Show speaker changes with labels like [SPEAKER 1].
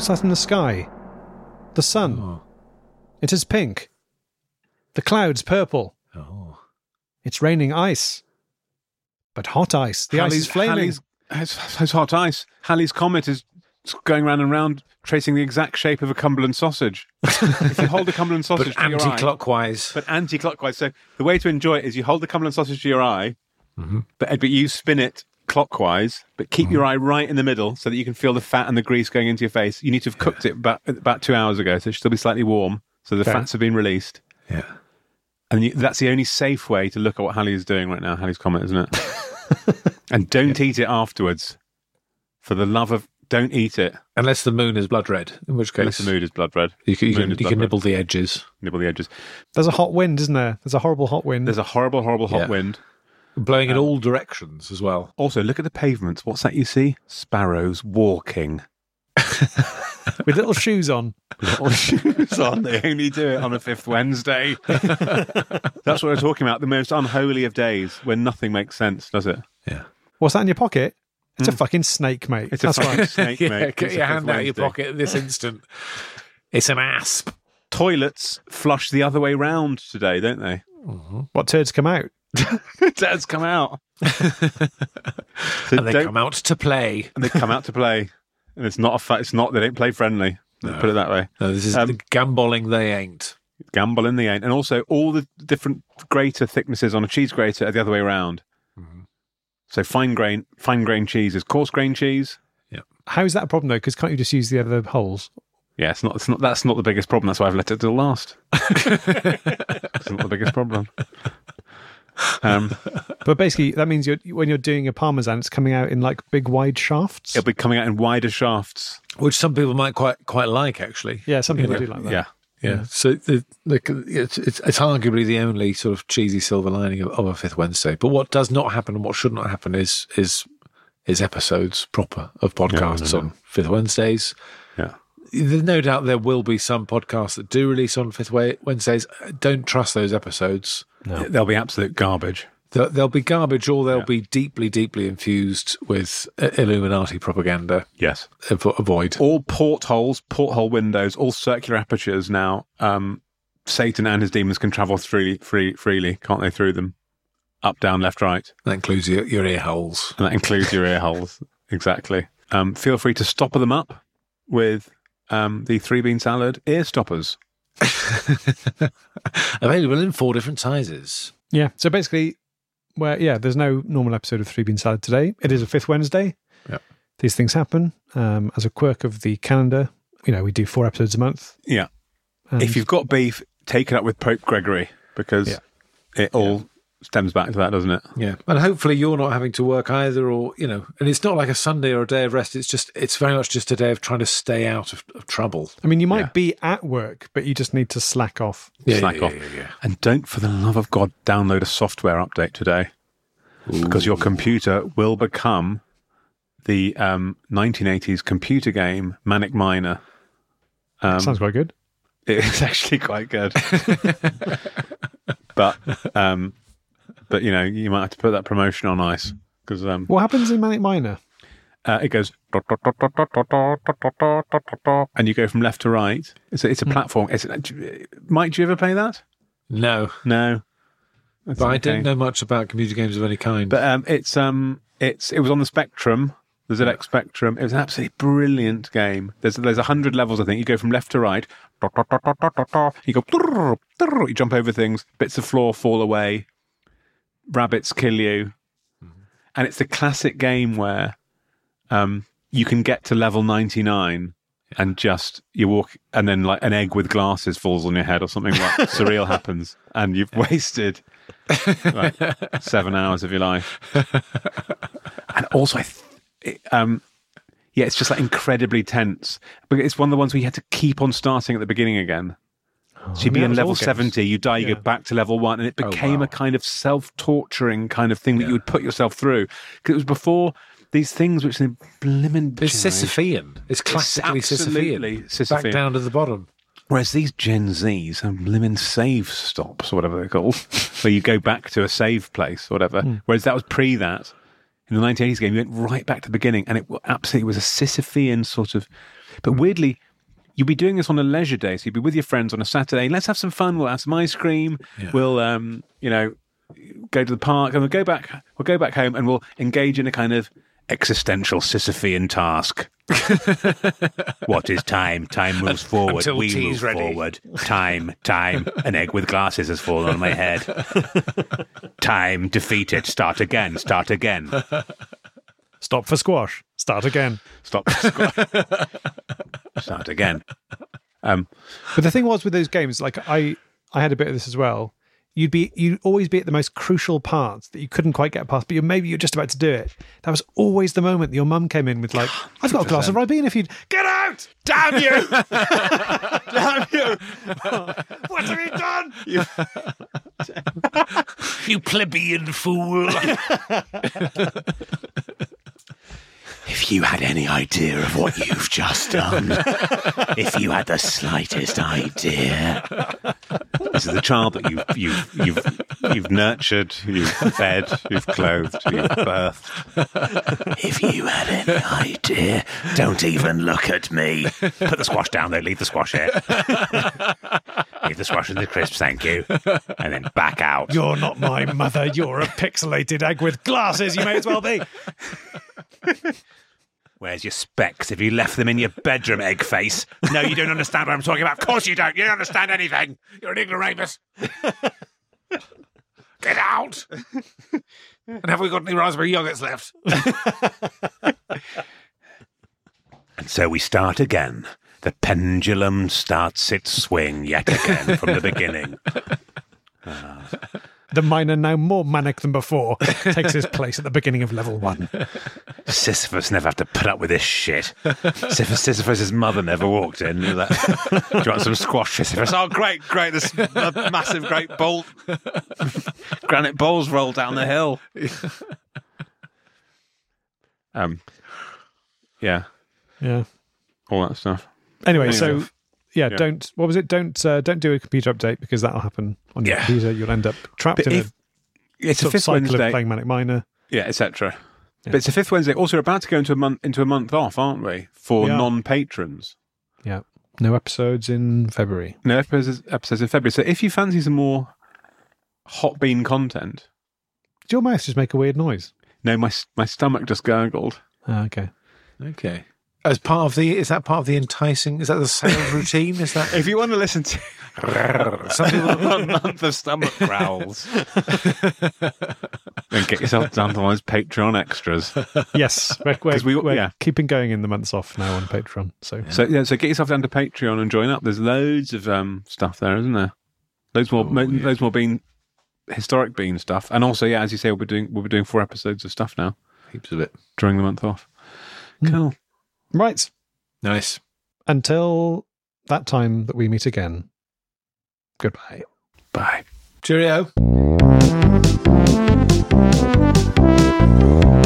[SPEAKER 1] What's that in the sky? The sun.
[SPEAKER 2] Oh.
[SPEAKER 1] It is pink. The clouds purple.
[SPEAKER 2] Oh.
[SPEAKER 1] It's raining ice. But hot ice. The ice is flaming.
[SPEAKER 3] Has hot ice. Halley's Comet is going round and round, tracing the exact shape of a Cumberland sausage. If you hold a Cumberland sausage
[SPEAKER 2] But
[SPEAKER 3] to your eye...
[SPEAKER 2] anti-clockwise.
[SPEAKER 3] But anti-clockwise. So the way to enjoy it is you hold the Cumberland sausage to your eye, but you spin it clockwise, but keep your eye right in the middle so that you can feel the fat and the grease going into your face. You need to have cooked it about 2 hours ago, so it should still be slightly warm, so the fats have been released.
[SPEAKER 2] Yeah.
[SPEAKER 3] And that's the only safe way to look at what Halley is doing right now, Halley's Comet, isn't it? And don't eat it afterwards. For the love of... Don't eat it.
[SPEAKER 2] Unless the moon is blood red, in which case...
[SPEAKER 3] Unless the moon is blood red.
[SPEAKER 2] You can nibble the edges.
[SPEAKER 3] Nibble the edges.
[SPEAKER 1] There's a hot wind, isn't there? There's a horrible hot wind.
[SPEAKER 3] There's a horrible, horrible hot wind.
[SPEAKER 2] Blowing in all directions as well.
[SPEAKER 3] Also, look at the pavements. What's that you see? Sparrows walking.
[SPEAKER 1] With little shoes on.
[SPEAKER 3] Little shoes on. They only do it on a fifth Wednesday. That's what we're talking about. The most unholy of days when nothing makes sense, does it?
[SPEAKER 2] Yeah.
[SPEAKER 1] What's that in your pocket? It's a fucking snake, mate.
[SPEAKER 3] It's a fucking snake, mate.
[SPEAKER 2] Get your hand out of your pocket at this instant. It's an asp.
[SPEAKER 3] Toilets flush the other way round today, don't they?
[SPEAKER 1] What turds come out?
[SPEAKER 3] Turds come out.
[SPEAKER 2] And they come out to play.
[SPEAKER 3] And they come out to play. And it's not it's not, they don't play friendly. Put it that way.
[SPEAKER 2] No, this is the gambolling they ain't.
[SPEAKER 3] Gambling they ain't. And also all the different grater thicknesses on a cheese grater are the other way around. So fine grain cheese is coarse grain cheese.
[SPEAKER 2] Yeah.
[SPEAKER 1] How is that a problem though? Because can't you just use the other holes?
[SPEAKER 3] Yeah, it's not. That's not the biggest problem. That's why I've let it till last. It's not the biggest problem.
[SPEAKER 1] But basically, that means when you're doing a parmesan, it's coming out in like big wide shafts.
[SPEAKER 3] It'll be coming out in wider shafts,
[SPEAKER 2] which some people might quite like, actually.
[SPEAKER 1] Yeah, some people do like that.
[SPEAKER 3] Yeah.
[SPEAKER 2] So it's arguably the only sort of cheesy silver lining of a Fifth Wednesday. But what does not happen and what should not happen is episodes proper of podcasts on Fifth Wednesdays.
[SPEAKER 3] Yeah.
[SPEAKER 2] There's no doubt there will be some podcasts that do release on Fifth Wednesdays. Don't trust those episodes.
[SPEAKER 3] No. They'll be absolute garbage.
[SPEAKER 2] They'll be garbage, or they'll be deeply, deeply infused with Illuminati propaganda.
[SPEAKER 3] Yes.
[SPEAKER 2] Avoid.
[SPEAKER 3] All porthole windows, all circular apertures now. Satan and his demons can travel freely, can't they, through them? Up, down, left, right.
[SPEAKER 2] That includes your ear holes.
[SPEAKER 3] And that includes your ear holes. Exactly. Feel free to stopper them up with the 3-bean salad ear stoppers.
[SPEAKER 2] Available in 4 different sizes.
[SPEAKER 1] Yeah. So basically, there's no normal episode of 3-bean salad today. It is a Fifth Wednesday.
[SPEAKER 2] Yeah.
[SPEAKER 1] These things happen. As a quirk of the calendar, we do 4 episodes a month.
[SPEAKER 3] Yeah.
[SPEAKER 1] And
[SPEAKER 3] if you've got beef, take it up with Pope Gregory, because it all stems back to that, doesn't it?
[SPEAKER 2] Yeah. And hopefully you're not having to work either, or, and it's not like a Sunday or a day of rest. It's very much just a day of trying to stay out of trouble.
[SPEAKER 1] I mean, you might be at work, but you just need to slack off.
[SPEAKER 3] Slack off. And don't, for the love of God, download a software update today. Because your computer will become the 1980s computer game Manic Miner.
[SPEAKER 1] Sounds quite good.
[SPEAKER 3] It's actually quite good. But you might have to put that promotion on ice, because
[SPEAKER 1] what happens in Manic Miner?
[SPEAKER 3] It goes and you go from left to right. It's a platform. Mike, do you ever play that?
[SPEAKER 2] No.
[SPEAKER 3] That's
[SPEAKER 2] but I don't know much about computer games of any kind.
[SPEAKER 3] But it was on the Spectrum, the ZX Spectrum. It was an absolutely brilliant game. There's 100 levels, I think. You go from left to right. You go. You jump over things. Bits of floor fall away. Rabbits kill you. And it's the classic game where you can get to level 99 and just you walk, and then like an egg with glasses falls on your head or something like surreal happens, and you've wasted like 7 hours of your life. And also, it's just like incredibly tense. But it's one of the ones where you had to keep on starting at the beginning again. So you'd be in level 70, you die, you go back to level 1, and it became a kind of self-torturing kind of thing that you would put yourself through. Because it was before these things which they blimmin'...
[SPEAKER 2] It's Sisyphean. It's classically Sisyphean. Back down to the bottom.
[SPEAKER 3] Whereas these Gen Zs have blimmin' save stops, or whatever they're called, where you go back to a save place or whatever. Whereas that was that. In the 1980s game, you went right back to the beginning, and it absolutely was a Sisyphean sort of... But weirdly, you'll be doing this on a leisure day. So you'll be with your friends on a Saturday. Let's have some fun. We'll have some ice cream.
[SPEAKER 2] Yeah.
[SPEAKER 3] We'll, go to the park, and we'll go back home, and we'll engage in a kind of existential Sisyphean task. What is time? Time moves forward.
[SPEAKER 2] Until
[SPEAKER 3] We
[SPEAKER 2] tea's
[SPEAKER 3] move
[SPEAKER 2] ready.
[SPEAKER 3] forward. Time. An egg with glasses has fallen on my head. Time. Defeat it. Start again.
[SPEAKER 1] Stop for squash. Start again.
[SPEAKER 3] Stop. Start again.
[SPEAKER 1] But the thing was with those games, like I had a bit of this as well. You'd always be at the most crucial parts that you couldn't quite get past, but maybe you're just about to do it. That was always the moment that your mum came in with like, I've got a glass of Ribena if you'd get out! Damn you! Damn you! What have you done?
[SPEAKER 2] You plebeian fool.
[SPEAKER 3] If you had any idea of what you've just done, if you had the slightest idea. This is the child that you've nurtured, you've fed, you've clothed, you've birthed. If you had any idea, don't even look at me. Put the squash down there, leave the squash here. Leave the squash and the crisps, thank you. And then back out.
[SPEAKER 1] You're not my mother. You're a pixelated egg with glasses. You may as well be.
[SPEAKER 3] Where's your specs? Have you left them in your bedroom, egg face? No, you don't understand what I'm talking about. Of course you don't. You don't understand anything. You're an ignoramus.
[SPEAKER 2] Get out. And have we got any raspberry yogurts left?
[SPEAKER 3] And so we start again. The pendulum starts its swing yet again from the beginning.
[SPEAKER 1] The miner, now more manic than before, takes his place at the beginning of level 1.
[SPEAKER 3] Sisyphus never have to put up with this shit. Sisyphus' mother never walked in. Do you want some squash, Sisyphus? Oh, great. This massive, great bolt. Granite balls roll down the hill. Yeah.
[SPEAKER 1] Yeah.
[SPEAKER 3] All that stuff.
[SPEAKER 1] Anyway, so
[SPEAKER 3] Yeah.
[SPEAKER 1] don't. What was it? Don't do a computer update because that'll happen on your
[SPEAKER 3] Yeah.
[SPEAKER 1] computer. You'll end up trapped in
[SPEAKER 3] It's a
[SPEAKER 1] sort of
[SPEAKER 3] fifth
[SPEAKER 1] cycle
[SPEAKER 3] Wednesday.
[SPEAKER 1] of playing Manic Miner.
[SPEAKER 3] Yeah, etc.
[SPEAKER 1] Yeah.
[SPEAKER 3] But it's a fifth Wednesday. Also, we're about to go into a month off, aren't we? For
[SPEAKER 1] We are.
[SPEAKER 3] non-patrons.
[SPEAKER 1] Yeah, no episodes in February.
[SPEAKER 3] No episodes in February. So if you fancy some more hot bean content,
[SPEAKER 1] Did your mouse just make a weird noise?
[SPEAKER 3] no, my stomach just gurgled.
[SPEAKER 1] Okay.
[SPEAKER 2] Okay. Is that part of the enticing? Is that the sales routine? Is that
[SPEAKER 3] If you want to listen to
[SPEAKER 2] some people?
[SPEAKER 3] a month of stomach growls, then get yourself down to one of those Patreon extras.
[SPEAKER 1] Yes, we're
[SPEAKER 3] 'Cause we-
[SPEAKER 1] yeah, keeping going in the months off now on Patreon. So
[SPEAKER 3] So get yourself down to Patreon and join up. There's loads of stuff there, isn't there? Loads more bean, historic bean stuff, and also as you say, we'll be doing 4 episodes of stuff now
[SPEAKER 2] Heaps of it.
[SPEAKER 3] during the month off. Cool.
[SPEAKER 1] right,
[SPEAKER 2] Nice.
[SPEAKER 1] until that time that we meet again. Goodbye.
[SPEAKER 3] Bye.
[SPEAKER 2] Cheerio.